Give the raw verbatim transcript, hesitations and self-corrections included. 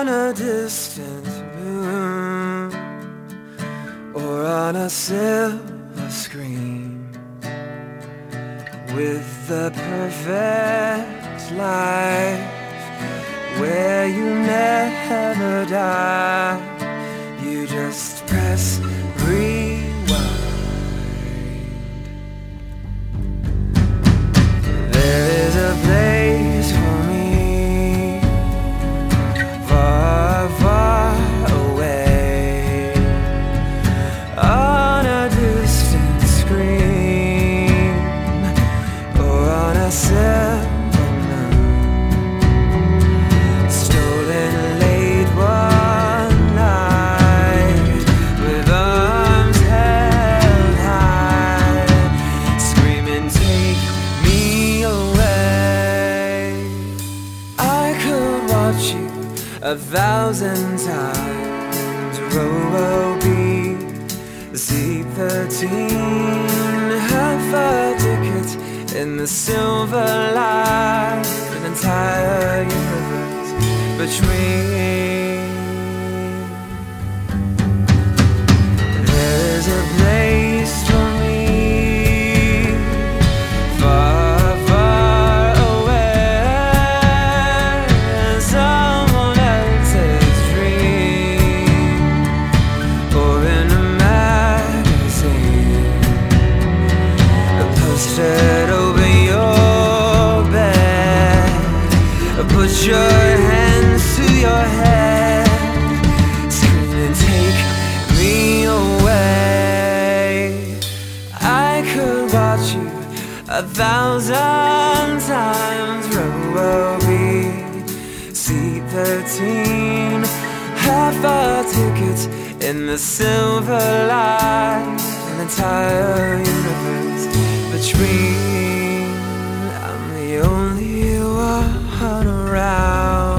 a distant moon or on a silver screen with the perfect life where you never die. You just press rewind. There is a place for me far, far away on a distant screen or on a silver moon, stolen late one night with arms held high, screaming, "Take me away." I could watch you a thousand times, row, row, beat, seat thirteen, half a ticket in the silver light, an entire universe between. There is a place for me far, far away, someone else's dream, or in a magazine posted over your bed. Put your hands to your head, screaming, "Take me away." I could watch you a thousand times, row, row, beat, seat thirteen, half a ticket in the silver light, an entire universe between. I'm the only one around.